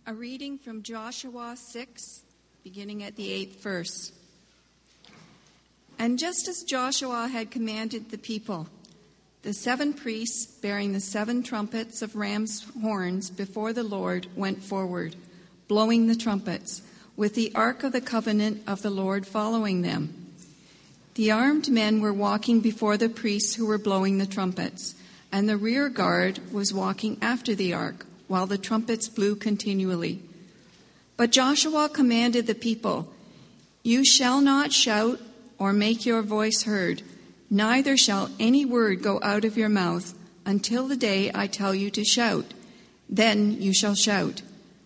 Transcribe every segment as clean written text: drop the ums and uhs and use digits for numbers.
A reading from Joshua 6, beginning at the 8th verse. And just as Joshua had commanded the people, the 7 priests bearing the 7 trumpets of ram's horns before the Lord went forward, blowing the trumpets, with the ark of the covenant of the Lord following them. The armed men were walking before the priests who were blowing the trumpets, and the rear guard was walking after the ark, while the trumpets blew continually. But Joshua commanded the people, "You shall not shout or make your voice heard, neither shall any word go out of your mouth until the day I tell you to shout. Then you shall shout."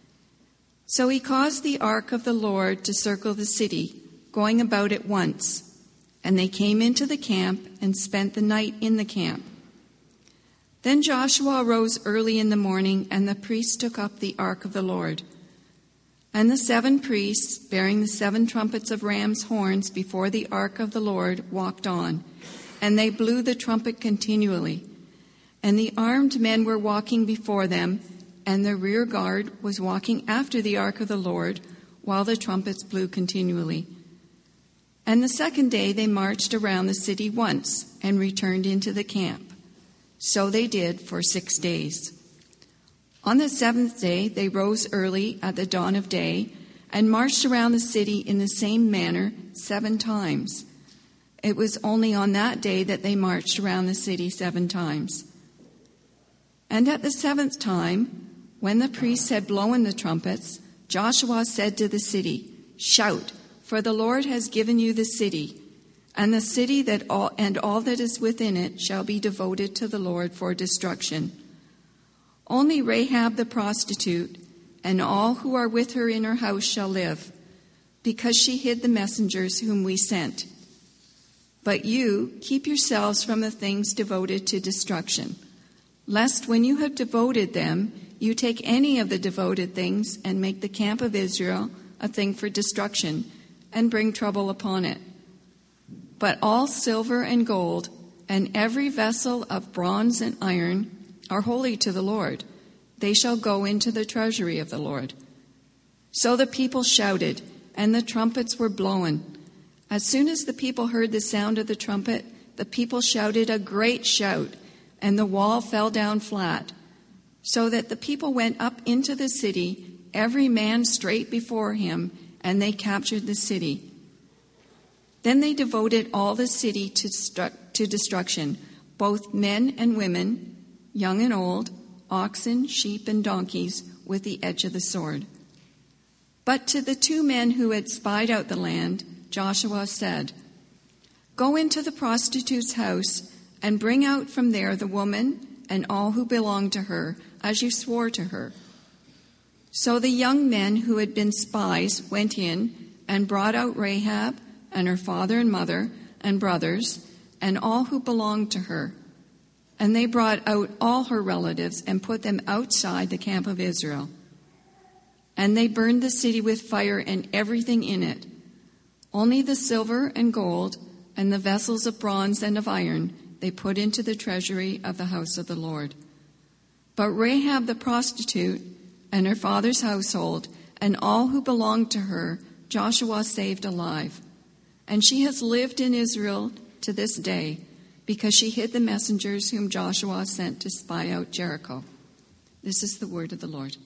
So he caused the ark of the Lord to circle the city, going about it once. And they came into the camp and spent the night in the camp. Then Joshua rose early in the morning, and the priests took up the ark of the Lord. And the 7 priests, bearing the 7 trumpets of ram's horns before the ark of the Lord, walked on, and they blew the trumpet continually. And the armed men were walking before them, and the rear guard was walking after the ark of the Lord, while the trumpets blew continually. And the second day they marched around the city once, and returned into the camp. So they did for 6 days. On the 7th day they rose early at the dawn of day and marched around the city in the same manner 7 times. It was only on that day that they marched around the city 7 times. And at the 7th time, when the priests had blown the trumpets, Joshua said to the city, "Shout, for the Lord has given you the city. And the city and all that is within it shall be devoted to the Lord for destruction. Only Rahab the prostitute and all who are with her in her house shall live, because she hid the messengers whom we sent. But you keep yourselves from the things devoted to destruction, lest when you have devoted them, you take any of the devoted things and make the camp of Israel a thing for destruction and bring trouble upon it. But all silver and gold, and every vessel of bronze and iron, are holy to the Lord. They shall go into the treasury of the Lord." So the people shouted, and the trumpets were blown. As soon as the people heard the sound of the trumpet, the people shouted a great shout, and the wall fell down flat, so that the people went up into the city, every man straight before him, and they captured the city. Then they devoted all the city to destruction, both men and women, young and old, oxen, sheep, and donkeys, with the edge of the sword. But to the 2 men who had spied out the land, Joshua said, "Go into the prostitute's house and bring out from there the woman and all who belong to her, as you swore to her." So the young men who had been spies went in and brought out Rahab and her father and mother and brothers, and all who belonged to her. And they brought out all her relatives and put them outside the camp of Israel. And they burned the city with fire and everything in it. Only the silver and gold and the vessels of bronze and of iron they put into the treasury of the house of the Lord. But Rahab the prostitute and her father's household and all who belonged to her, Joshua saved alive. And she has lived in Israel to this day, because she hid the messengers whom Joshua sent to spy out Jericho. This is the word of the Lord.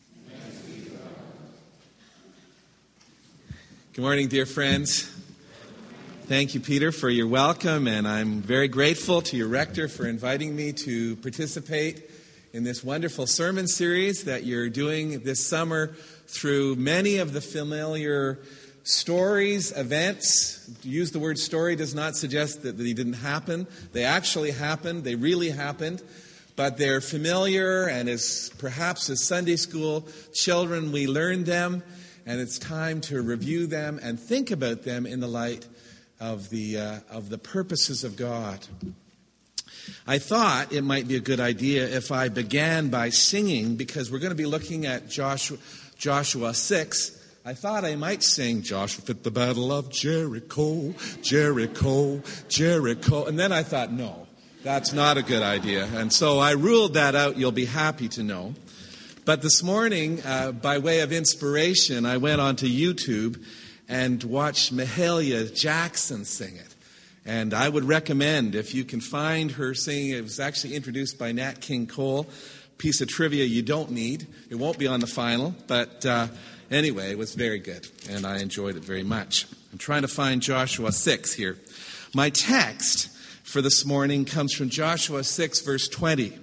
Good morning, dear friends. Thank you, Peter, for your welcome, and I'm very grateful to your rector for inviting me to participate in this wonderful sermon series that you're doing this summer through many of the familiar stories, events. To use the word story does not suggest that they didn't happen. They actually happened. They really happened. But they're familiar, and perhaps as Sunday school children we learned them, and it's time to review them and think about them in the light of the purposes of God. I thought it might be a good idea if I began by singing, because we're going to be looking at Joshua 6. I thought I might sing, "Joshua at the Battle of Jericho, Jericho, Jericho." And then I thought, no, that's not a good idea. And so I ruled that out, you'll be happy to know. But this morning, by way of inspiration, I went onto YouTube and watched Mahalia Jackson sing it. And I would recommend, if you can find her singing, it was actually introduced by Nat King Cole. Piece of trivia you don't need. It won't be on the final, but anyway, it was very good, and I enjoyed it very much. I'm trying to find Joshua 6 here. My text for this morning comes from Joshua 6, verse 20.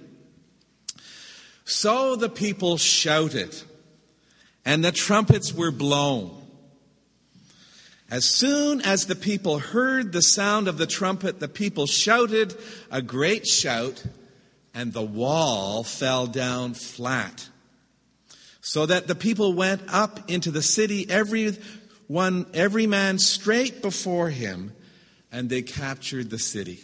So the people shouted, and the trumpets were blown. As soon as the people heard the sound of the trumpet, the people shouted a great shout, and the wall fell down flat. So that the people went up into the city, every man straight before him, and they captured the city.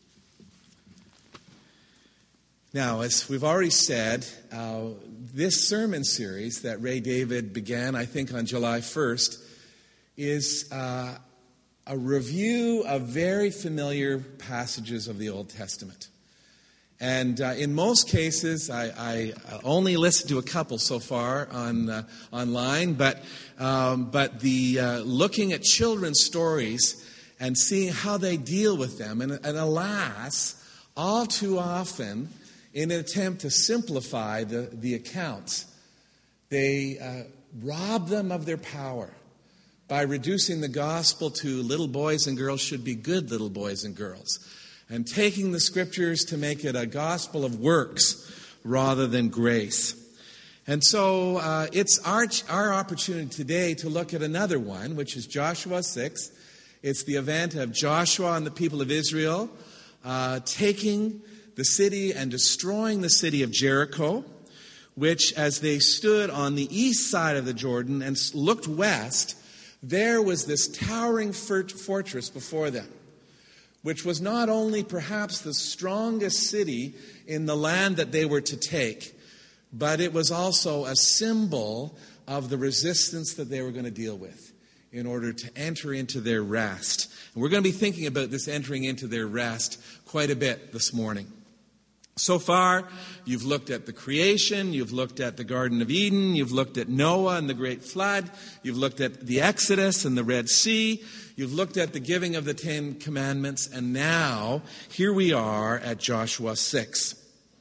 Now, as we've already said, this sermon series that Ray David began, I think, on July 1st, is a review of very familiar passages of the Old Testament. And in most cases, I only listened to a couple so far online, but the looking at children's stories and seeing how they deal with them, and alas, all too often, in an attempt to simplify the accounts, they rob them of their power by reducing the gospel to little boys and girls should be good little boys and girls, and taking the scriptures to make it a gospel of works rather than grace. And so it's our opportunity today to look at another one, which is Joshua 6. It's the event of Joshua and the people of Israel taking the city and destroying the city of Jericho, which, as they stood on the east side of the Jordan and looked west, there was this towering fortress before them, which was not only perhaps the strongest city in the land that they were to take, but it was also a symbol of the resistance that they were going to deal with in order to enter into their rest. And we're going to be thinking about this entering into their rest quite a bit this morning. So far, you've looked at the creation, you've looked at the Garden of Eden, you've looked at Noah and the great flood, you've looked at the Exodus and the Red Sea, you've looked at the giving of the Ten Commandments, and now, here we are at Joshua 6.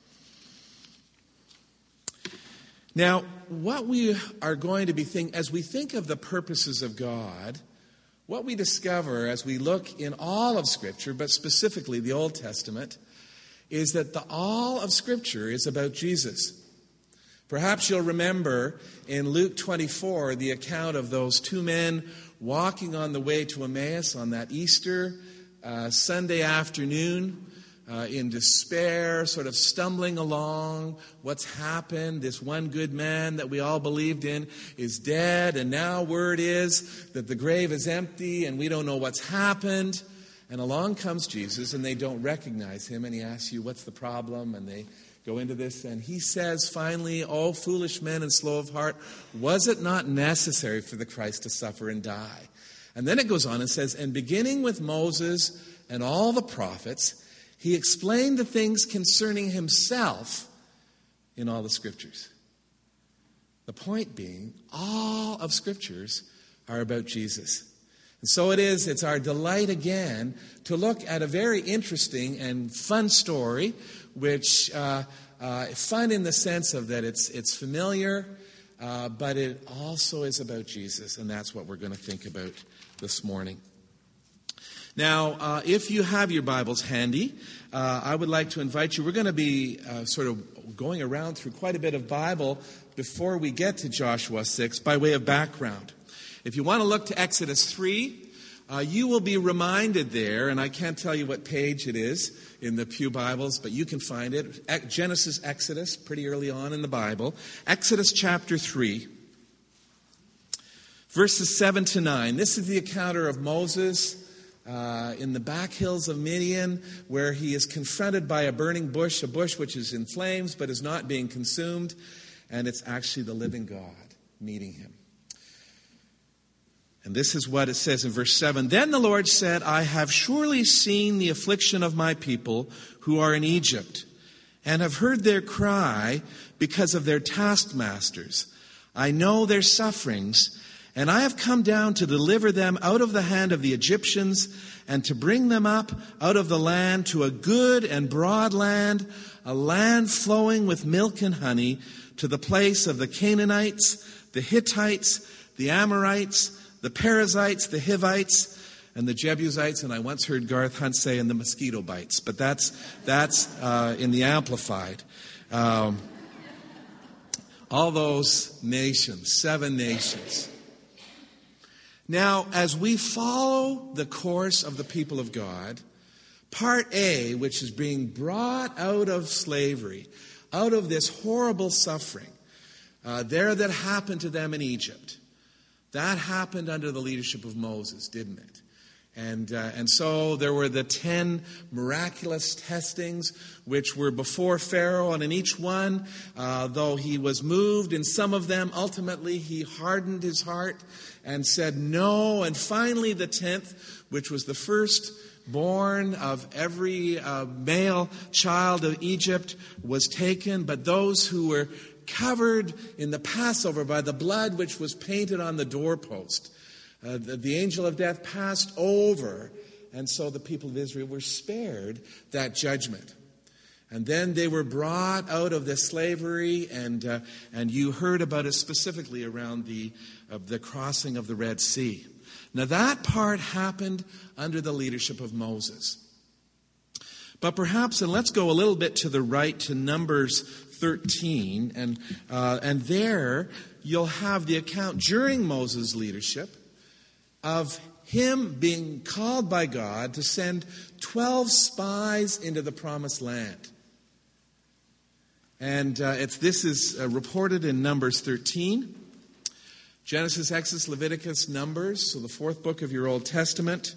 Now, what we are going to be thinking, as we think of the purposes of God, what we discover as we look in all of Scripture, but specifically the Old Testament, is that all of Scripture is about Jesus. Perhaps you'll remember in Luke 24 the account of those two men walking on the way to Emmaus on that Easter Sunday afternoon in despair, sort of stumbling along. What's happened? This one good man that we all believed in is dead, and now word is that the grave is empty and we don't know what's happened. And along comes Jesus, and they don't recognize him, and he asks you, what's the problem? And they go into this, and he says finally, "O foolish men and slow of heart, was it not necessary for the Christ to suffer and die?" And then it goes on and says, "And beginning with Moses and all the prophets, he explained the things concerning himself in all the Scriptures." The point being, all of Scriptures are about Jesus. And so it's our delight again to look at a very interesting and fun story, which fun in the sense of that it's familiar, but it also is about Jesus, and that's what we're going to think about this morning. Now, if you have your Bibles handy, I would like to invite you. We're going to be sort of going around through quite a bit of Bible before we get to Joshua 6 by way of background. If you want to look to Exodus 3, you will be reminded there, and I can't tell you what page it is in the Pew Bibles, but you can find it. Genesis, Exodus, pretty early on in the Bible. Exodus chapter 3, verses 7 to 9. This is the encounter of Moses in the back hills of Midian, where he is confronted by a burning bush, a bush which is in flames but is not being consumed, and it's actually the living God meeting him. And this is what it says in verse 7. "Then the Lord said, I have surely seen the affliction of my people who are in Egypt, and have heard their cry because of their taskmasters. I know their sufferings, and I have come down to deliver them out of the hand of the Egyptians and to bring them up out of the land to a good and broad land, a land flowing with milk and honey, to the place of the Canaanites, the Hittites, the Amorites, the Perizzites, the Hivites, and the Jebusites, and I once heard Garth Hunt say, and the mosquito bites, but that's in the Amplified. All those nations, 7 nations. Now, as we follow the course of the people of God, part A, which is being brought out of slavery, out of this horrible suffering, there that happened to them in Egypt, that happened under the leadership of Moses, didn't it? And so there were the 10 miraculous testings which were before Pharaoh, and in each one, though he was moved in some of them, ultimately he hardened his heart and said no. And finally the 10th, which was the firstborn of every male child of Egypt, was taken, but those who were covered in the Passover by the blood which was painted on the doorpost, the angel of death passed over, and so the people of Israel were spared that judgment. And then they were brought out of the slavery, and you heard about it specifically around the crossing of the Red Sea. Now that part happened under the leadership of Moses. But perhaps, and let's go a little bit to the right to Numbers 13, and there you'll have the account during Moses' leadership of him being called by God to send 12 spies into the promised land. And this is reported in Numbers 13. Genesis, Exodus, Leviticus, Numbers, so the 4th book of your Old Testament.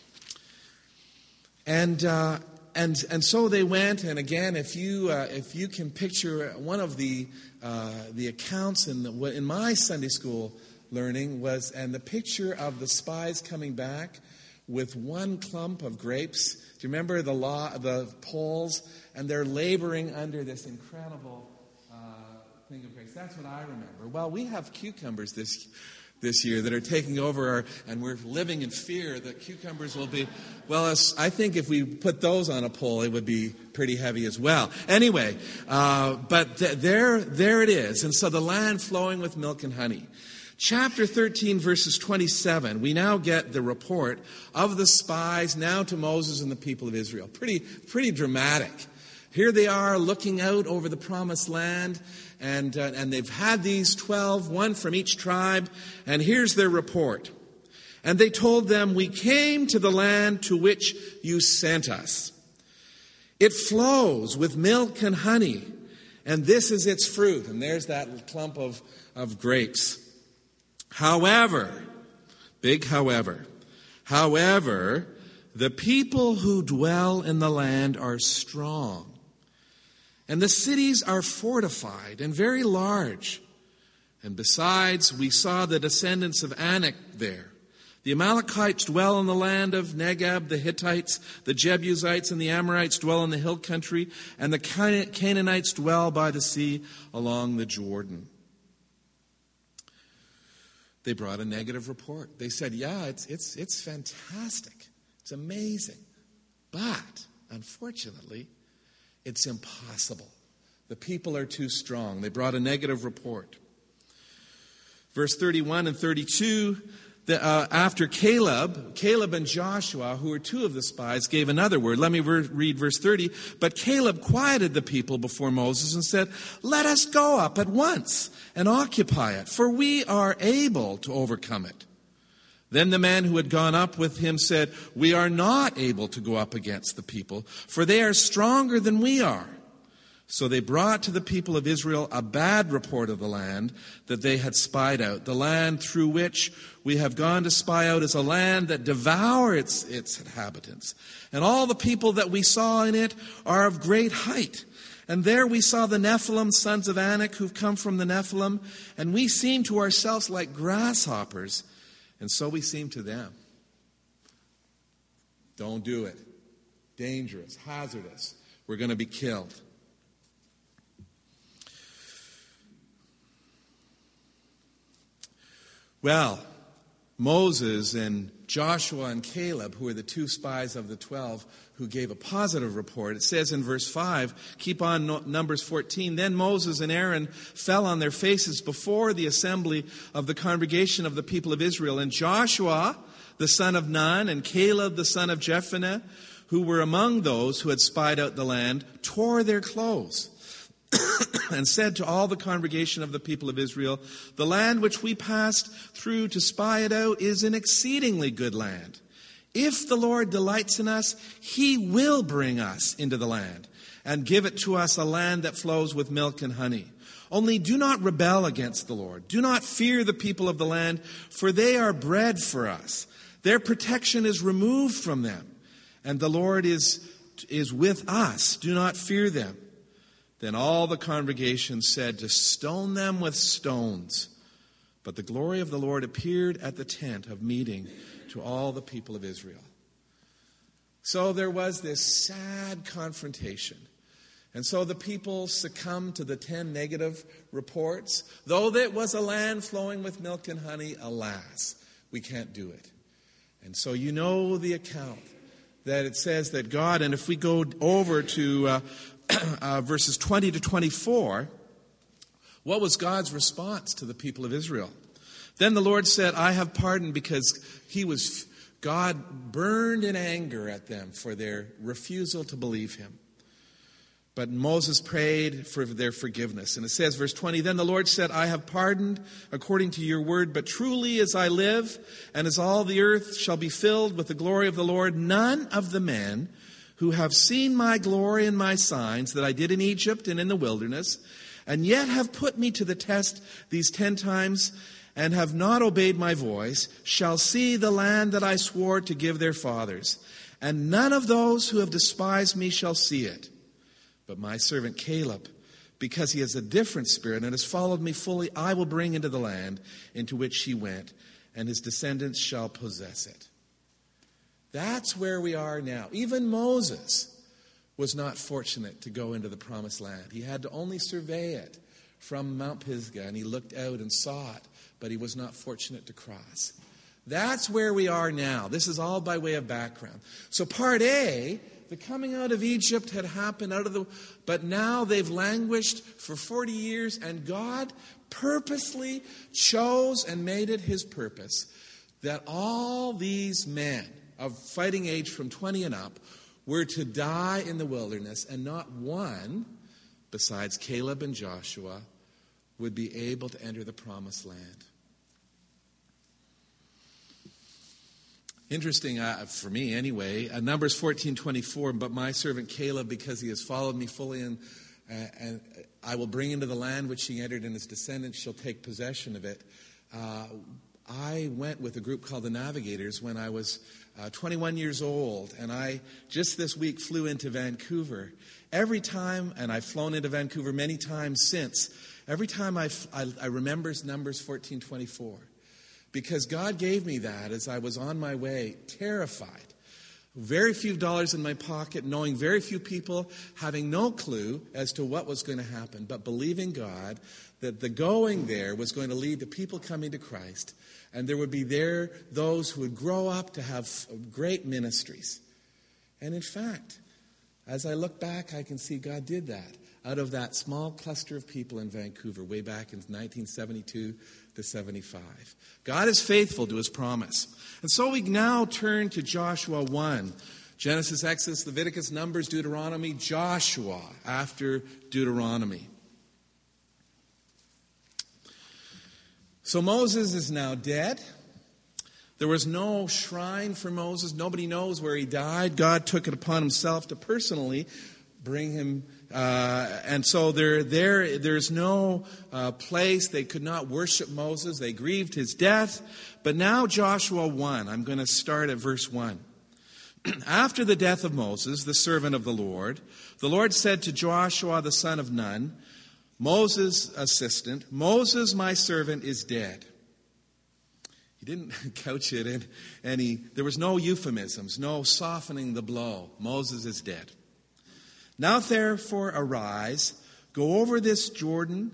And so they went, and again, if you can picture one of the accounts in my Sunday school learning was, and the picture of the spies coming back with one clump of grapes. Do you remember the poles? And they're laboring under this incredible thing of grapes. That's what I remember. Well, we have cucumbers this year that are taking over, and we're living in fear that cucumbers will be, well, I think if we put those on a pole, it would be pretty heavy as well. Anyway, but there it is. And so the land flowing with milk and honey. Chapter 13, verses 27, we now get the report of the spies now to Moses and the people of Israel. Pretty dramatic. Here they are looking out over the promised land, and they've had these 12, one from each tribe, and here's their report. And they told them, "We came to the land to which you sent us. It flows with milk and honey, and this is its fruit." And there's that clump of grapes. However, big however, the people who dwell in the land are strong, and the cities are fortified and very large. And besides, we saw the descendants of Anak there. The Amalekites dwell in the land of Negeb, the Hittites, the Jebusites, and the Amorites dwell in the hill country, and the Canaanites dwell by the sea along the Jordan. They brought a negative report. They said, yeah, it's fantastic. It's amazing. But, unfortunately, it's impossible. The people are too strong. They brought a negative report. Verse 31 and 32, after Caleb and Joshua, who were 2 of the spies, gave another word. Let me read verse 30. But Caleb quieted the people before Moses and said, "Let us go up at once and occupy it, for we are able to overcome it." Then the man who had gone up with him said, "We are not able to go up against the people, for they are stronger than we are." So they brought to the people of Israel a bad report of the land that they had spied out. The land through which we have gone to spy out is a land that devours its inhabitants. And all the people that we saw in it are of great height. And there we saw the Nephilim, sons of Anak, who've come from the Nephilim. And we seemed to ourselves like grasshoppers, and so we seemed to them. Don't do it. Dangerous, hazardous. We're going to be killed. Well, Moses and Joshua and Caleb, who were the two spies of the 12 who gave a positive report, it says in verse 5, keep on Numbers 14, then Moses and Aaron fell on their faces before the assembly of the congregation of the people of Israel. And Joshua, the son of Nun, and Caleb, the son of Jephunneh, who were among those who had spied out the land, tore their clothes and said to all the congregation of the people of Israel, the land which we passed through to spy it out is an exceedingly good land. If the Lord delights in us, he will bring us into the land and give it to us, a land that flows with milk and honey. Only do not rebel against the Lord. Do not fear the people of the land, for they are bread for us. Their protection is removed from them, and the Lord is with us. Do not fear them. Then all the congregation said to stone them with stones. But the glory of the Lord appeared at the tent of meeting to all the people of Israel. So there was this sad confrontation. And so the people succumbed to the 10 negative reports. Though it was a land flowing with milk and honey, alas, we can't do it. And so you know the account that it says that God, and if we go over to verses 20 to 24, what was God's response to the people of Israel? Then the Lord said, I have pardoned, because God burned in anger at them for their refusal to believe him. But Moses prayed for their forgiveness. And it says, verse 20, then the Lord said, I have pardoned according to your word, but truly as I live, and as all the earth shall be filled with the glory of the Lord, none of the men who have seen my glory and my signs that I did in Egypt and in the wilderness, and yet have put me to the test these 10 times, and have not obeyed my voice, shall see the land that I swore to give their fathers. And none of those who have despised me shall see it. But my servant Caleb, because he has a different spirit and has followed me fully, I will bring into the land into which he went, and his descendants shall possess it. That's where we are now. Even Moses was not fortunate to go into the promised land. He had to only survey it from Mount Pisgah, and he looked out and saw it, but he was not fortunate to cross. That's where we are now. This is all by way of background. So part A, the coming out of Egypt had happened but now they've languished for 40 years, and God purposely chose and made it his purpose that all these men of fighting age from 20 and up were to die in the wilderness, and not one, besides Caleb and Joshua, would be able to enter the promised land. Interesting, for me anyway, Numbers 14:24, but my servant Caleb, because he has followed me fully, and I will bring into the land which he entered, and his descendants shall take possession of it. I went with a group called the Navigators when I was 21 years old, and I just this week flew into Vancouver. Every time, and I've flown into Vancouver many times since, every time I remember Numbers 14:24. Because God gave me that as I was on my way, terrified. Very few dollars in my pocket, knowing very few people, having no clue as to what was going to happen, but believing God that the going there was going to lead to people coming to Christ, and there would be there those who would grow up to have great ministries. And in fact, as I look back, I can see God did that out of that small cluster of people in Vancouver way back in 1972 to 75. God is faithful to his promise. And so we now turn to Joshua 1. Genesis, Exodus, Leviticus, Numbers, Deuteronomy, Joshua after Deuteronomy. So Moses is now dead. There was no shrine for Moses. Nobody knows where he died. God took it upon himself to personally bring him. And so there's no place. They could not worship Moses. They grieved his death. But now Joshua 1, I'm going to start at verse 1. After the death of Moses, the servant of the Lord said to Joshua the son of Nun, Moses' assistant, Moses, my servant, is dead. He didn't couch it in any, there was no euphemisms, no softening the blow. Moses is dead. Now therefore arise, go over this Jordan,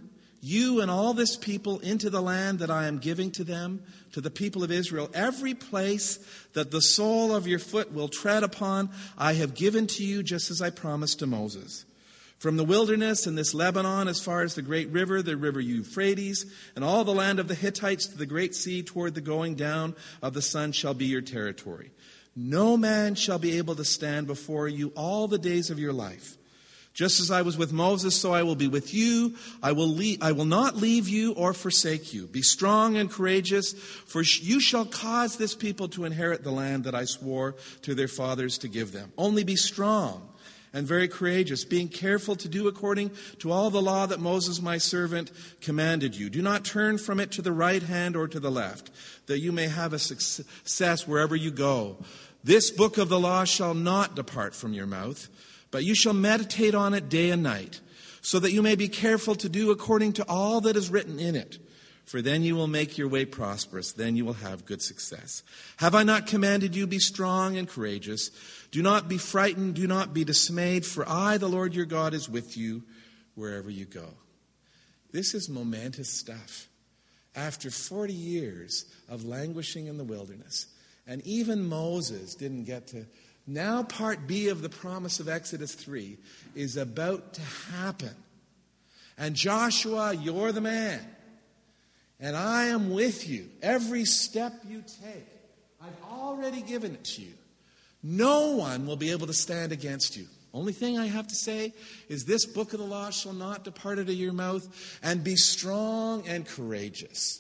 you and all this people into the land that I am giving to them, to the people of Israel. Every place that the sole of your foot will tread upon, I have given to you, just as I promised to Moses. From the wilderness and this Lebanon as far as the great river, the river Euphrates, and all the land of the Hittites to the great sea toward the going down of the sun shall be your territory. No man shall be able to stand before you all the days of your life. Just as I was with Moses, so I will be with you. I will not leave you or forsake you. Be strong and courageous, for you shall cause this people to inherit the land that I swore to their fathers to give them. Only be strong and very courageous, being careful to do according to all the law that Moses my servant commanded you. Do not turn from it to the right hand or to the left, that you may have a success wherever you go. This book of the law shall not depart from your mouth, but you shall meditate on it day and night, so that you may be careful to do according to all that is written in it. For then you will make your way prosperous, then you will have good success. Have I not commanded you, be strong and courageous? Do not be frightened, do not be dismayed, for I, the Lord your God, is with you wherever you go. This is momentous stuff. After 40 years of languishing in the wilderness, and even Moses didn't get to. Now part B of the promise of Exodus 3 is about to happen. And Joshua, you're the man. And I am with you. Every step you take, I've already given it to you. No one will be able to stand against you. Only thing I have to say is this book of the law shall not depart out of your mouth, and be strong and courageous.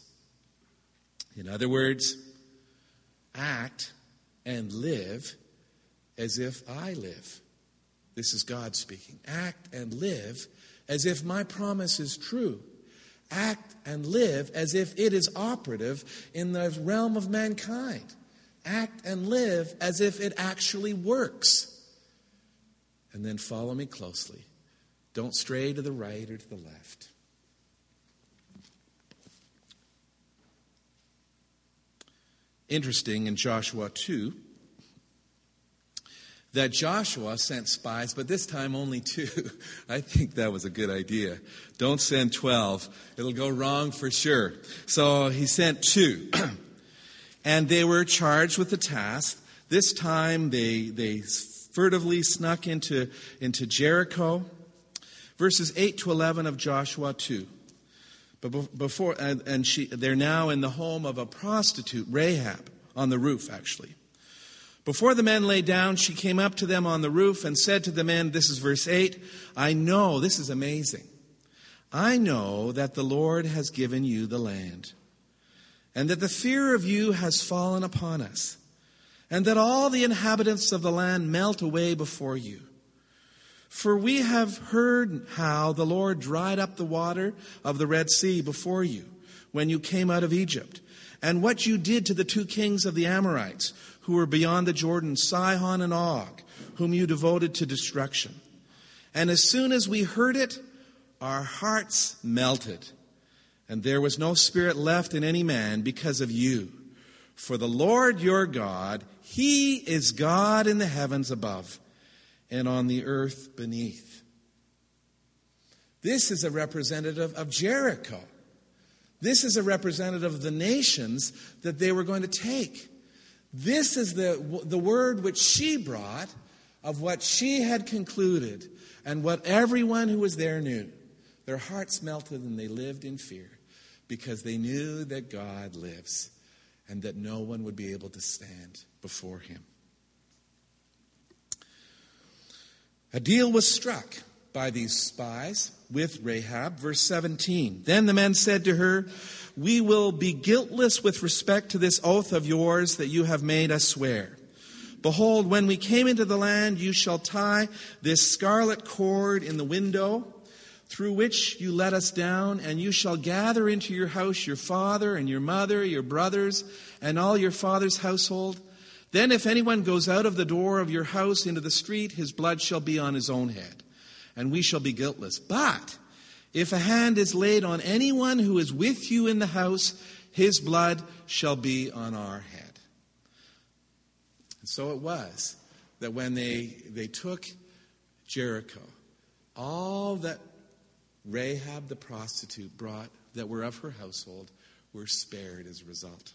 In other words, act and live as if I live. This is God speaking. Act and live as if my promise is true. Act and live as if it is operative in the realm of mankind. Act and live as if it actually works. And then follow me closely. Don't stray to the right or to the left. Interesting in Joshua 2 that Joshua sent spies, but this time only 2. I think that was a good idea. Don't send 12. It'll go wrong for sure. So he sent 2. And they were charged with the task. This time they furtively snuck into Jericho. Verses 8 to 11 of Joshua 2. But before, they're now in the home of a prostitute, Rahab, on the roof, actually. Before the men lay down, she came up to them on the roof and said to the men, this is verse 8, I know, this is amazing, I know that the Lord has given you the land, and that the fear of you has fallen upon us, and that all the inhabitants of the land melt away before you. For we have heard how the Lord dried up the water of the Red Sea before you when you came out of Egypt, and what you did to the 2 kings of the Amorites who were beyond the Jordan, Sihon and Og, whom you devoted to destruction. And as soon as we heard it, our hearts melted, and there was no spirit left in any man because of you. For the Lord your God, He is God in the heavens above and on the earth beneath. This is a representative of Jericho. This is a representative of the nations that they were going to take. This is the word which she brought of what she had concluded and what everyone who was there knew. Their hearts melted and they lived in fear because they knew that God lives and that no one would be able to stand before Him. A deal was struck by these spies with Rahab. Verse 17. Then the men said to her, we will be guiltless with respect to this oath of yours that you have made us swear. Behold, when we came into the land, you shall tie this scarlet cord in the window through which you let us down, and you shall gather into your house your father and your mother, your brothers, and all your father's household. Then if anyone goes out of the door of your house into the street, his blood shall be on his own head, and we shall be guiltless. But if a hand is laid on anyone who is with you in the house, his blood shall be on our head. And so it was that when they took Jericho, all that Rahab the prostitute that were of her household were spared as a result.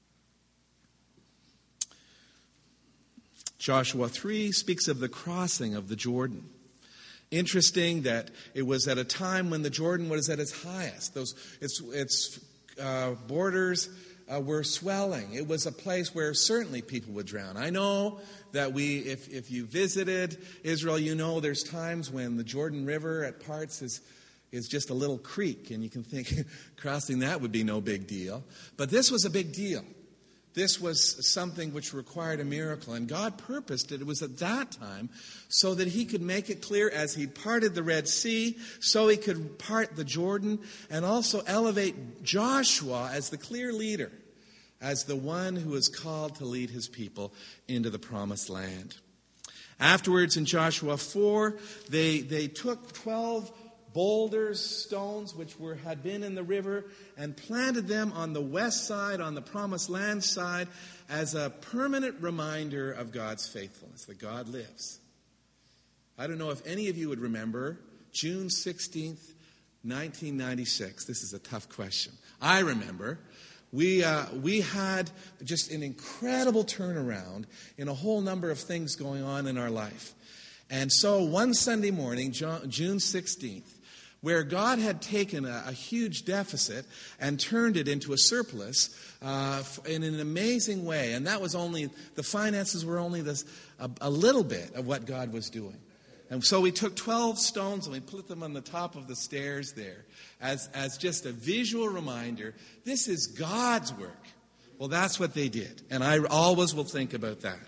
Joshua 3 speaks of the crossing of the Jordan. Interesting that it was at a time when the Jordan was at its highest. Its borders were swelling. It was a place where certainly people would drown. I know that if you visited Israel, you know there's times when the Jordan River at parts is just a little creek, and you can think crossing that would be no big deal. But this was a big deal. This was something which required a miracle, and God purposed it. It was at that time so that he could make it clear as he parted the Red Sea, so he could part the Jordan, and also elevate Joshua as the clear leader, as the one who is called to lead his people into the promised land. Afterwards, in Joshua 4, they took 12 boulders, stones, which had been in the river, and planted them on the west side, on the promised land side, as a permanent reminder of God's faithfulness, that God lives. I don't know if any of you would remember June 16th, 1996. This is a tough question. I remember. We had just an incredible turnaround in a whole number of things going on in our life. And so one Sunday morning, June 16th, where God had taken a huge deficit and turned it into a surplus in an amazing way. And that was the finances were only a little bit of what God was doing. And so we took 12 stones and we put them on the top of the stairs there as just a visual reminder, this is God's work. Well, that's what they did. And I always will think about that.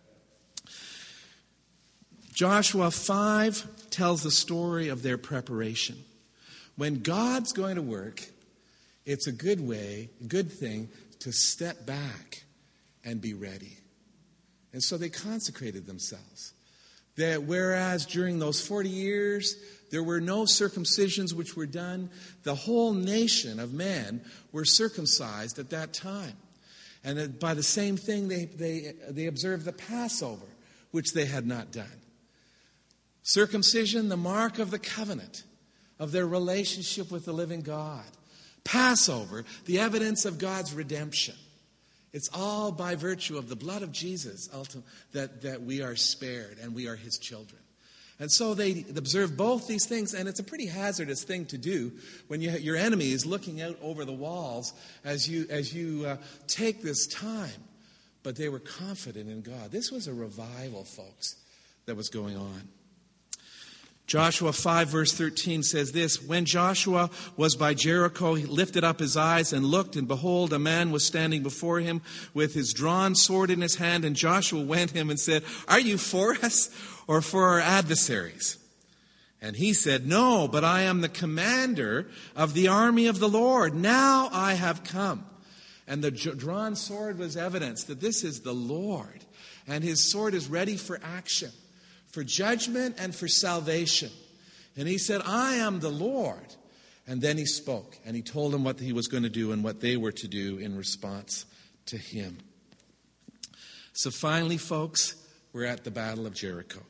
Joshua 5 tells the story of their preparation. When God's going to work, it's a good thing to step back and be ready. And so they consecrated themselves. Whereas during those 40 years, there were no circumcisions which were done, the whole nation of men were circumcised at that time. And by the same thing, they observed the Passover, which they had not done. Circumcision, the mark of the covenant, of their relationship with the living God. Passover, the evidence of God's redemption. It's all by virtue of the blood of Jesus that we are spared and we are his children. And so they observe both these things, and it's a pretty hazardous thing to do when your enemy is looking out over the walls as you take this time. But they were confident in God. This was a revival, folks, that was going on. Joshua 5 verse 13 says this, when Joshua was by Jericho, he lifted up his eyes and looked, and behold, a man was standing before him with his drawn sword in his hand. And Joshua went to him and said, are you for us or for our adversaries? And he said, no, but I am the commander of the army of the Lord. Now I have come. And the drawn sword was evidence that this is the Lord. And his sword is ready for action, for judgment and for salvation. And he said, I am the Lord. And then he spoke, and he told them what he was going to do and what they were to do in response to him. So finally, folks, we're at the Battle of Jericho.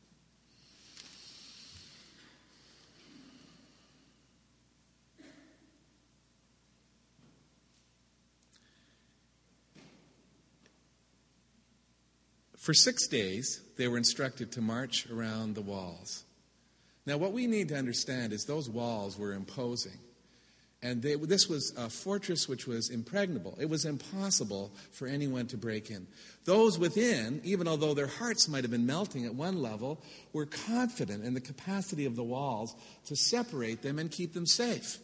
For 6 days, they were instructed to march around the walls. Now, what we need to understand is those walls were imposing. And this was a fortress which was impregnable. It was impossible for anyone to break in. Those within, even although their hearts might have been melting at one level, were confident in the capacity of the walls to separate them and keep them safe.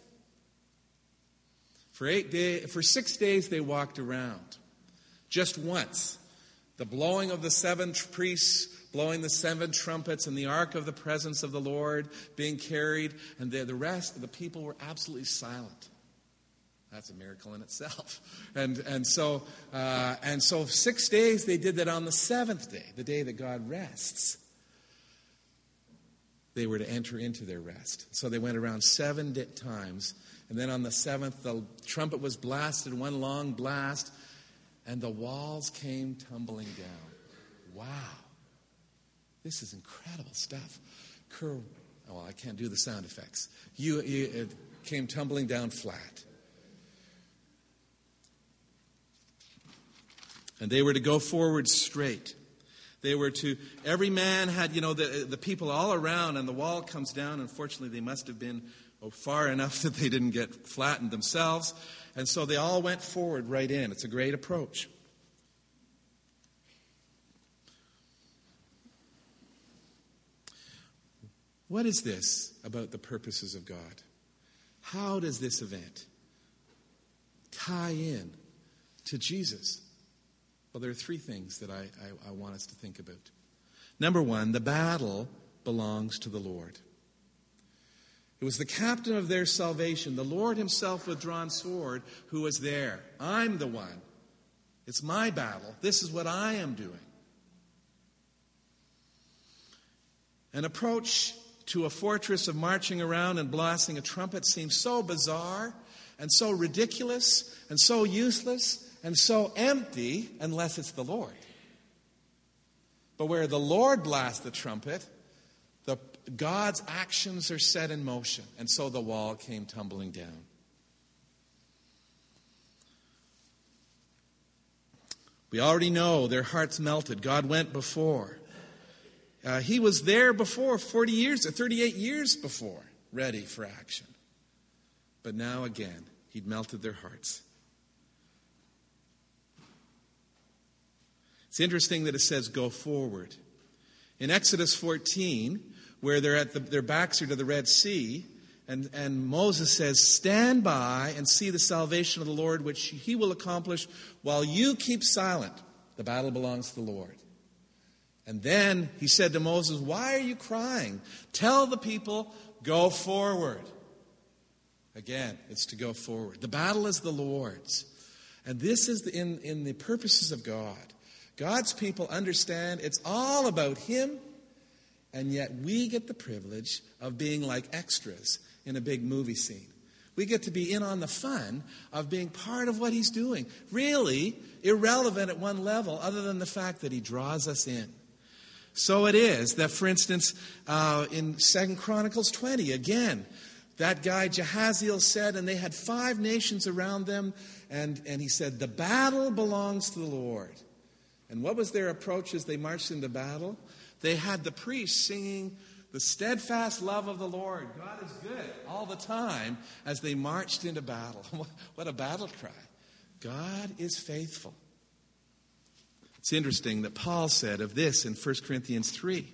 For 6 days, they walked around. Just once. The blowing of the 7 priests, blowing the 7 trumpets, and the ark of the presence of the Lord being carried, and the rest of the people were absolutely silent. That's a miracle in itself. And so 6 days they did that. On the 7th day, the day that God rests, they were to enter into their rest. So they went around 7 times, and then on the 7th, the trumpet was blasted, one long blast, and the walls came tumbling down. Wow. This is incredible stuff. Oh, I can't do the sound effects. It came tumbling down flat. And they were to go forward straight. They were to, every man had, the people all around, and the wall comes down. Unfortunately, they must have been far enough that they didn't get flattened themselves. And so they all went forward right in. It's a great approach. What is this about the purposes of God? How does this event tie in to Jesus? Well, there are three things that I want us to think about. Number one, the battle belongs to the Lord. It was the captain of their salvation, the Lord himself with drawn sword, who was there. I'm the one. It's my battle. This is what I am doing. An approach to a fortress of marching around and blasting a trumpet seems so bizarre and so ridiculous and so useless and so empty unless it's the Lord. But where the Lord blasts the trumpet, God's actions are set in motion. And so the wall came tumbling down. We already know their hearts melted. God went before. He was there before, 38 years before, ready for action. But now again, he'd melted their hearts. It's interesting that it says go forward. In Exodus 14, where their backs are to the Red Sea, and Moses says, stand by and see the salvation of the Lord, which he will accomplish while you keep silent. The battle belongs to the Lord. And then he said to Moses, why are you crying? Tell the people, go forward. Again, it's to go forward. The battle is the Lord's. And this is in the purposes of God. God's people understand it's all about him, and yet we get the privilege of being like extras in a big movie scene. We get to be in on the fun of being part of what he's doing. Really irrelevant at one level, other than the fact that he draws us in. So it is that, for instance, in 2 Chronicles 20, again, that guy Jehaziel said, and they had 5 nations around them, and he said, the battle belongs to the Lord. And what was their approach as they marched into battle? They had the priests singing the steadfast love of the Lord. God is good all the time as they marched into battle. What a battle cry. God is faithful. It's interesting that Paul said of this in 1 Corinthians 3.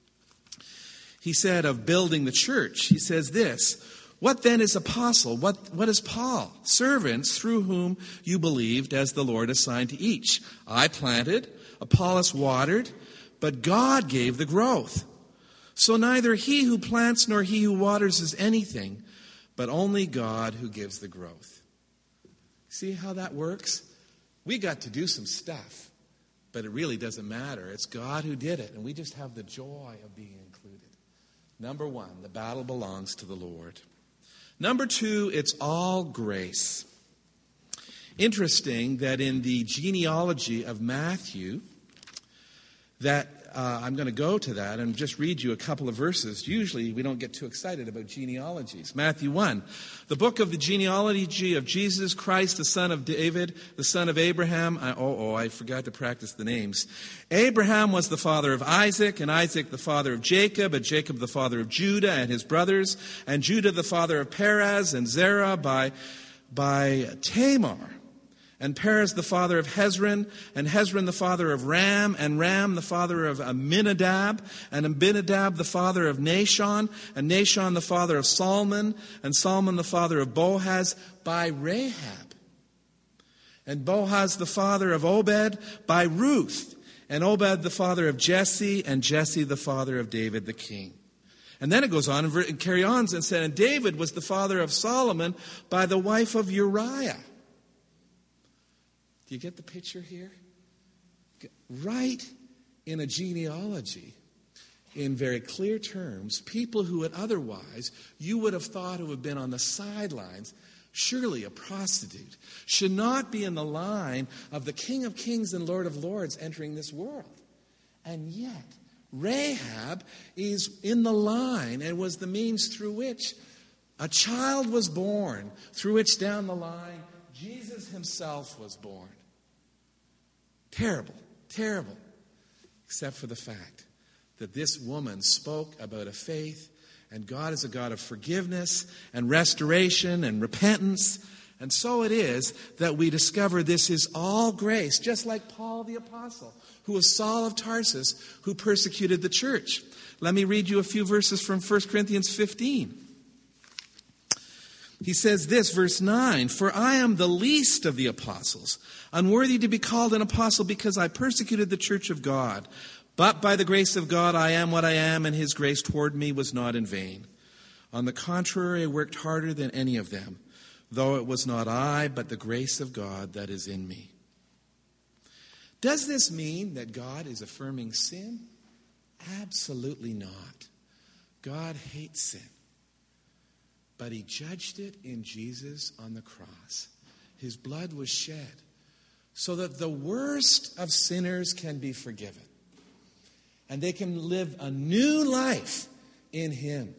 He said of building the church, he says this, what then is apostle? What is Paul? Servants through whom you believed as the Lord assigned to each. I planted, Apollos watered, but God gave the growth. So neither he who plants nor he who waters is anything, but only God who gives the growth. See how that works? We got to do some stuff, but it really doesn't matter. It's God who did it, and we just have the joy of being included. Number one, the battle belongs to the Lord. Number two, it's all grace. Interesting that in the genealogy of Matthew, that I'm going to go to that and just read you a couple of verses. Usually we don't get too excited about genealogies. Matthew 1, the book of the genealogy of Jesus Christ, the son of David, the son of Abraham. I forgot to practice the names. Abraham was the father of Isaac, and Isaac the father of Jacob, and Jacob the father of Judah and his brothers, and Judah the father of Perez and Zerah by Tamar. And Perez the father of Hezron, and Hezron the father of Ram, and Ram the father of Amminadab, and Amminadab the father of Nahshon, and Nahshon the father of Salmon, and Salmon the father of Boaz by Rahab. And Boaz the father of Obed by Ruth, and Obed the father of Jesse, and Jesse the father of David the king. And then it goes on and carry on and said, and David was the father of Solomon by the wife of Uriah. Do you get the picture here? Right in a genealogy, in very clear terms, people who would otherwise, you would have thought who have been on the sidelines, surely a prostitute, should not be in the line of the King of Kings and Lord of Lords entering this world. And yet, Rahab is in the line and was the means through which a child was born, through which down the line Jesus himself was born. Terrible, terrible. Except for the fact that this woman spoke about a faith, and God is a God of forgiveness and restoration and repentance. And so it is that we discover this is all grace, just like Paul the Apostle, who was Saul of Tarsus, who persecuted the church. Let me read you a few verses from 1 Corinthians 15. He says this, verse 9, "For I am the least of the apostles, unworthy to be called an apostle because I persecuted the church of God. But by the grace of God I am what I am, and his grace toward me was not in vain. On the contrary, I worked harder than any of them, though it was not I, but the grace of God that is in me." Does this mean that God is affirming sin? Absolutely not. God hates sin. But he judged it in Jesus on the cross. His blood was shed so that the worst of sinners can be forgiven. And they can live a new life in him.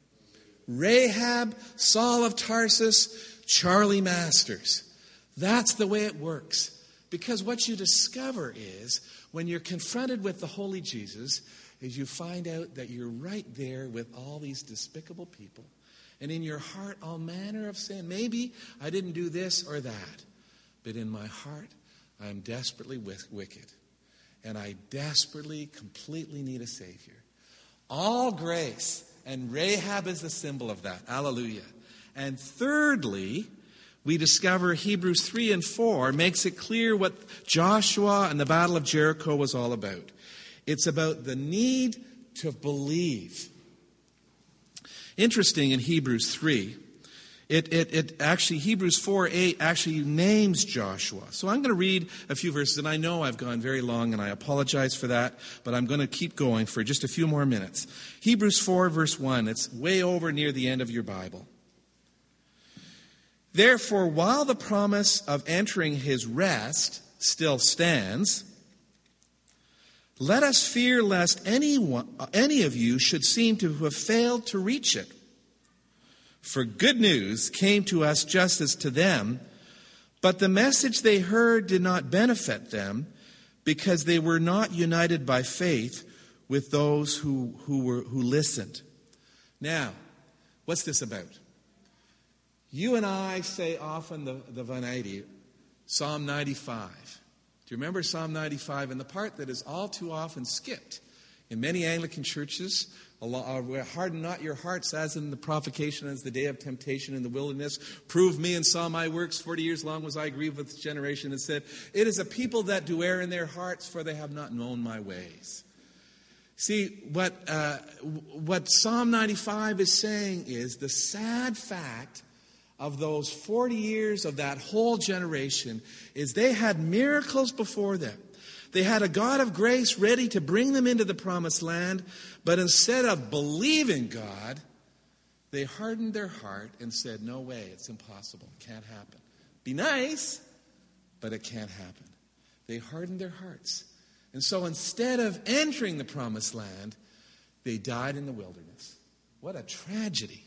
Rahab, Saul of Tarsus, Charlie Masters. That's the way it works. Because what you discover is, when you're confronted with the holy Jesus, is you find out that you're right there with all these despicable people. And in your heart, all manner of sin. Maybe I didn't do this or that. But in my heart, I am desperately wicked. And I desperately, completely need a Savior. All grace. And Rahab is the symbol of that. Hallelujah. And thirdly, we discover Hebrews 3 and 4 makes it clear what Joshua and the Battle of Jericho was all about. It's about the need to believe. Interesting, in Hebrews 3, it actually, Hebrews 4:8 actually names Joshua. So I'm going to read a few verses, and I know I've gone very long, and I apologize for that, but I'm going to keep going for just a few more minutes. Hebrews 4, verse 1, it's way over near the end of your Bible. "Therefore, while the promise of entering his rest still stands, let us fear lest any of you should seem to have failed to reach it. For good news came to us just as to them, but the message they heard did not benefit them, because they were not united by faith with those who listened." Now, what's this about? You and I say often the Vanity, Psalm 95. Do you remember Psalm 95? And the part that is all too often skipped in many Anglican churches, "Harden not your hearts as in the provocation, as the day of temptation in the wilderness. Prove me and saw my works. 40 years long was I grieved with this generation, and said, it is a people that do err in their hearts, for they have not known my ways." See, what Psalm 95 is saying is the sad fact of those 40 years of that whole generation is they had miracles before them. They had a God of grace ready to bring them into the promised land, but instead of believing God, they hardened their heart and said, "No way, it's impossible, it can't happen. Be nice, but it can't happen." They hardened their hearts. And so instead of entering the promised land, they died in the wilderness. What a tragedy.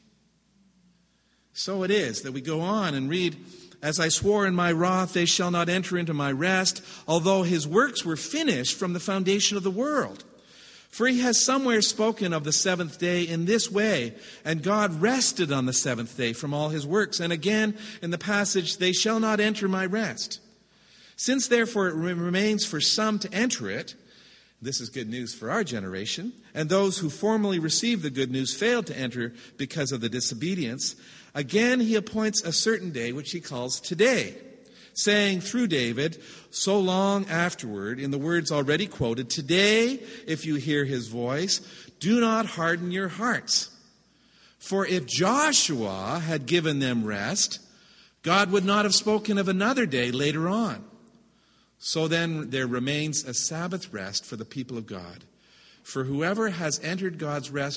So it is that we go on and read, "As I swore in my wrath, they shall not enter into my rest, although his works were finished from the foundation of the world. For he has somewhere spoken of the seventh day in this way, and God rested on the seventh day from all his works. And again, in the passage, they shall not enter my rest. Since therefore it remains for some to enter it," this is good news for our generation, "and those who formerly received the good news failed to enter because of the disobedience, again he appoints a certain day which he calls today, saying through David, so long afterward, in the words already quoted, 'Today, if you hear his voice, do not harden your hearts.' For if Joshua had given them rest, God would not have spoken of another day later on. So then there remains a Sabbath rest for the people of God. For whoever has entered God's rest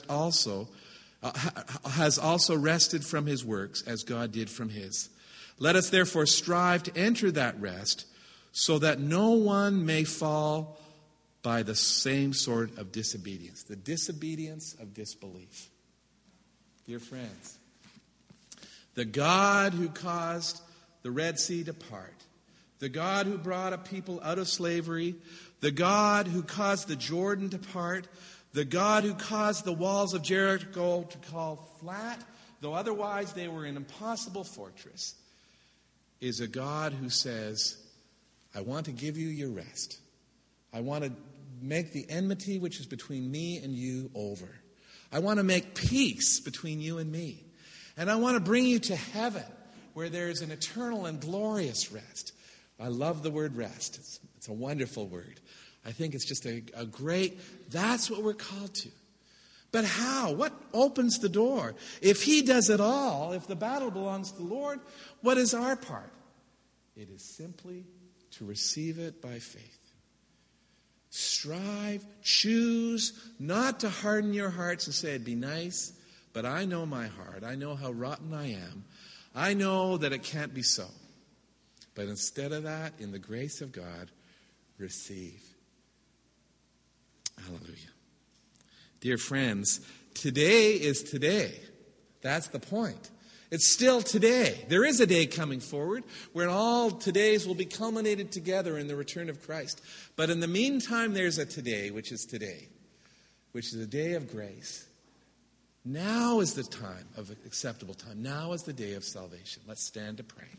has also rested from his works, as God did from his. Let us therefore strive to enter that rest, so that no one may fall by the same sort of disobedience, the disobedience of disbelief. Dear friends, the God who caused the Red Sea to part, the God who brought a people out of slavery, the God who caused the Jordan to part, the God who caused the walls of Jericho to fall flat, though otherwise they were an impossible fortress, is a God who says, I want to give you your rest. I want to make the enmity which is between me and you over. I want to make peace between you and me. And I want to bring you to heaven where there is an eternal and glorious rest. I love the word rest. It's a wonderful word. I think it's just a great, that's what we're called to. But how? What opens the door? If he does it all, if the battle belongs to the Lord, what is our part? It is simply to receive it by faith. Strive, choose not to harden your hearts and say, it'd be nice, but I know my heart. I know how rotten I am. I know that it can't be so. But instead of that, in the grace of God, receive. Hallelujah. Dear friends, today is today. That's the point. It's still today. There is a day coming forward where all todays will be culminated together in the return of Christ. But in the meantime, there's a today, which is a day of grace. Now is the time of acceptable time. Now is the day of salvation. Let's stand to pray.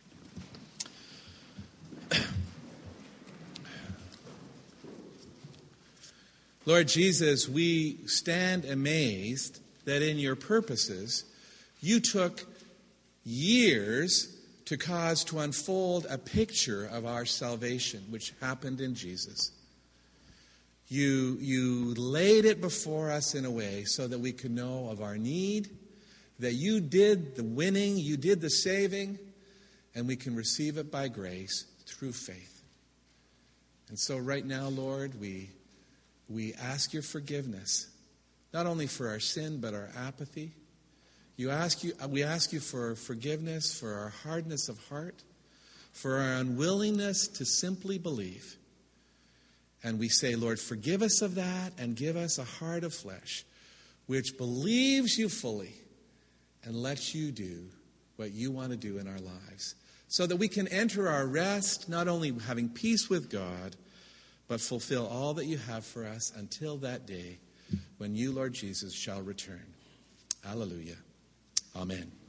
Lord Jesus, we stand amazed that in your purposes, you took years to cause to unfold a picture of our salvation, which happened in Jesus. You laid it before us in a way so that we could know of our need, that you did the winning, you did the saving, and we can receive it by grace through faith. And so right now, Lord, we ask your forgiveness, not only for our sin, but our apathy. We ask you for forgiveness for our hardness of heart, for our unwillingness to simply believe. And we say, Lord, forgive us of that and give us a heart of flesh which believes you fully and lets you do what you want to do in our lives so that we can enter our rest, not only having peace with God, but fulfill all that you have for us until that day when you, Lord Jesus, shall return. Hallelujah. Amen.